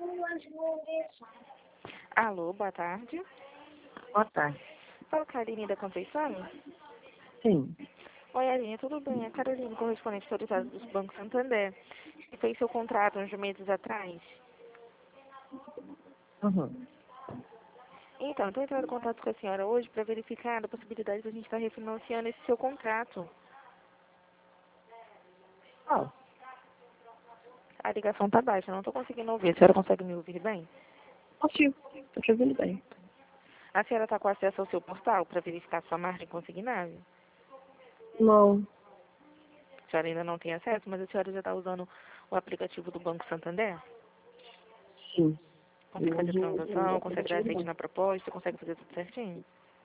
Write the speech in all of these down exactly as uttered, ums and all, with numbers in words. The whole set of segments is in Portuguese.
Alô, boa tarde. Boa tarde. Fala, Carolina da Conceição? Sim. Oi, Aline, tudo bem? É a Carolina, correspondente autorizada do Banco Santander, que fez seu contrato uns meses atrás. Uhum. Então, estou entrando em contato com a senhora hoje para verificar a possibilidade de a gente estar refinanciando esse seu contrato. Ah, A ligação está baixa, não estou conseguindo ouvir. A senhora consegue me ouvir bem? consigo. Estou te ouvindo bem. A senhora está com acesso ao seu portal para verificar sua margem consignável? Não. A senhora ainda não tem acesso, mas a senhora já está usando o aplicativo do Banco Santander? Sim. Consegue Eu fazer uso o transação, consegue dar aplicativo do aceite banco. na proposta, consegue fazer tudo certinho?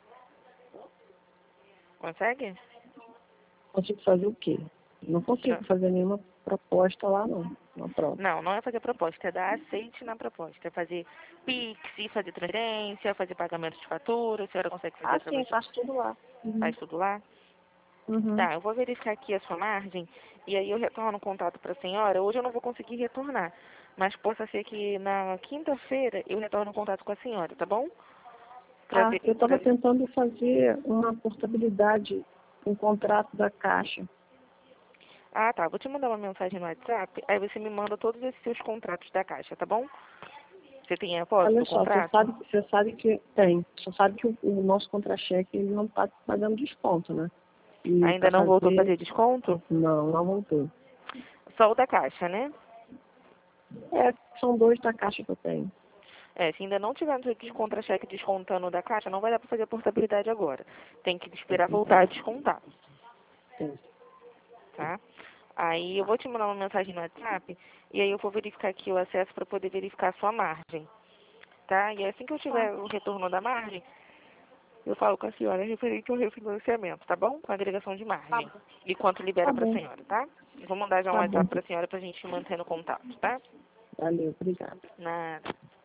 Consegue? Consigo fazer o quê? Não consigo fazer nenhuma proposta lá, não. Na prova. Não, não é fazer proposta, é dar aceite na proposta. É fazer Pix, fazer transferência, fazer pagamento de fatura. A senhora consegue fazer Ah, sim, através de... faço tudo lá. Uhum. Faz tudo lá? Uhum. Tá, eu vou verificar aqui a sua margem e aí eu retorno o contato para a senhora. Hoje eu não vou conseguir retornar, mas possa ser que na quinta-feira eu retorno o contato com a senhora, tá bom? Pra Ah, ver, eu pra... estava tentando fazer uma portabilidade, um contrato da Caixa. Ah, tá. Vou te mandar uma mensagem no WhatsApp, aí você me manda todos esses seus contratos da Caixa, tá bom? Você tem a foto Olha do só, você contrato? sabe, você sabe que tem. Você sabe que o, o nosso contra-cheque ele não está pagando desconto, né? E Ainda para não voltou a fazer, fazer desconto? não, não voltou. Só o da Caixa, né? É, são dois da Caixa que eu tenho. É, se ainda não tiver no contra-cheque descontando da Caixa, não vai dar para fazer a portabilidade agora. Tem que esperar voltar a descontar, Tem. tá? Aí eu vou te mandar uma mensagem no WhatsApp e aí eu vou verificar aqui o acesso para poder verificar a sua margem, tá? E assim que eu tiver o retorno da margem, eu falo com a senhora referente ao refinanciamento, tá bom? Com a agregação de Tá margem. bom. E quanto libera Tá para a bom. senhora, tá? Eu vou mandar já um Tá bom. WhatsApp para a senhora para a gente manter no contato, tá? Valeu, obrigada. Nada.